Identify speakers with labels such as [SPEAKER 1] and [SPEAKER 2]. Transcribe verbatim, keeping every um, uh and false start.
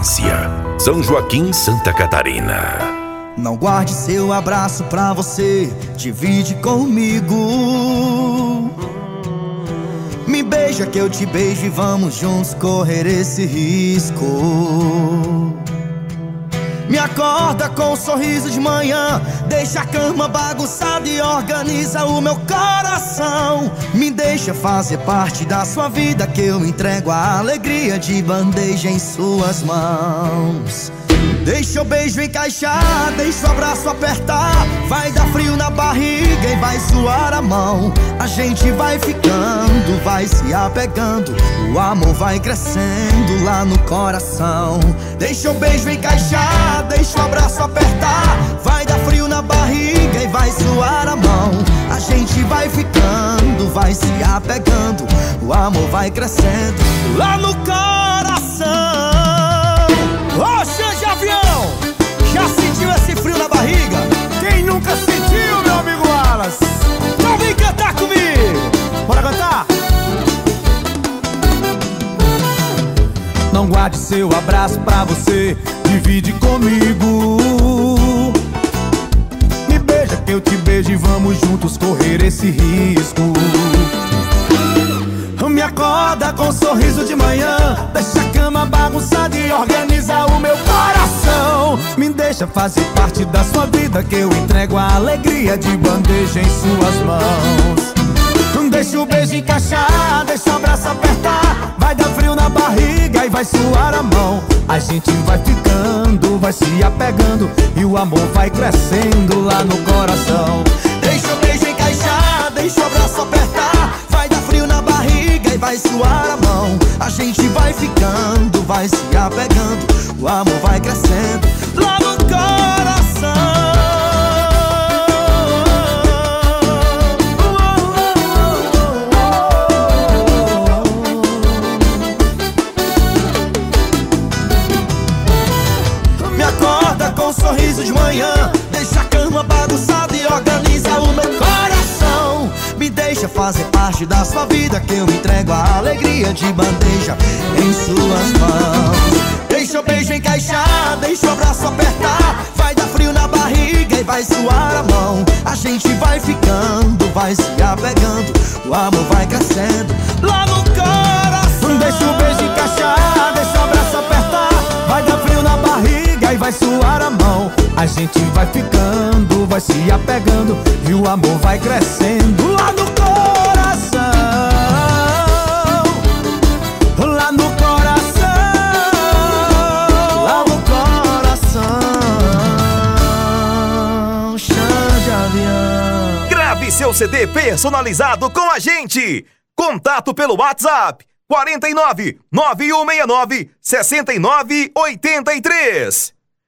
[SPEAKER 1] Residência, São Joaquim, Santa Catarina.
[SPEAKER 2] Não guarde seu abraço pra você, divide comigo. Me beija que eu te beijo e vamos juntos correr esse risco. Me acorda com um sorriso de manhã, deixa a cama bagunçada e organiza o meu coração. Me deixa fazer parte da sua vida, que eu entrego a alegria de bandeja em suas mãos. Deixa o beijo encaixar, deixa o abraço apertar. Vai dar frio na barriga e vai suar a mão. A gente vai ficando, vai se apegando, o amor vai crescendo lá no coração. Deixa o beijo encaixar, deixa o abraço apertar. Vai dar frio na barriga e vai suar a mão. A gente vai ficando, vai se apegando, o amor vai crescendo lá no coração. Ô, Xande Avião, já sentiu esse frio na barriga?
[SPEAKER 3] Quem nunca sentiu, meu amigo Wallace?
[SPEAKER 2] Então vem cantar comigo.
[SPEAKER 3] Bora cantar? Não guarde seu abraço pra você, divide comigo. Me beija que eu te beijo e vamos juntos correr esse risco. Me acorda com um sorriso de manhã, deixa a cama bagunçada e organiza o meu coração. Me deixa fazer parte da sua vida, que eu entrego a alegria de bandeja em suas mãos. Deixa o beijo encaixar, deixa o abraço apertar. Vai dar frio na barriga e vai suar a mão. A gente vai ficando, vai se apegando e o amor vai crescendo lá no coração.
[SPEAKER 2] Deixa o beijo encaixar, deixa o abraço apertar. Vai dar frio na barriga e vai suar a mão. A gente vai ficando, vai se apegando, o amor vai crescendo lá no coração. Me acorda com um sorriso de manhã, deixa a cama bagunçada e organiza o meu coração. Me deixa fazer parte da sua vida, que eu entrego a alegria de bandeja em suas mãos. Deixa o beijo encaixar, deixa o abraço apertar. Vai dar frio na barriga e vai suar a mão. A gente vai ficando, vai se apegando, o amor vai crescendo lá no coração.
[SPEAKER 3] Deixa o beijo encaixar, deixa o abraço apertar. Vai dar frio na barriga e vai suar a mão. A gente vai ficando, vai se apegando e o amor vai crescendo lá no coração. Lá no coração.
[SPEAKER 2] Lá no coração. Xande Avião.
[SPEAKER 1] Grave seu C D personalizado com a gente. Contato pelo WhatsApp quarenta e nove, nove um seis nove, sessenta e nove oitenta e três.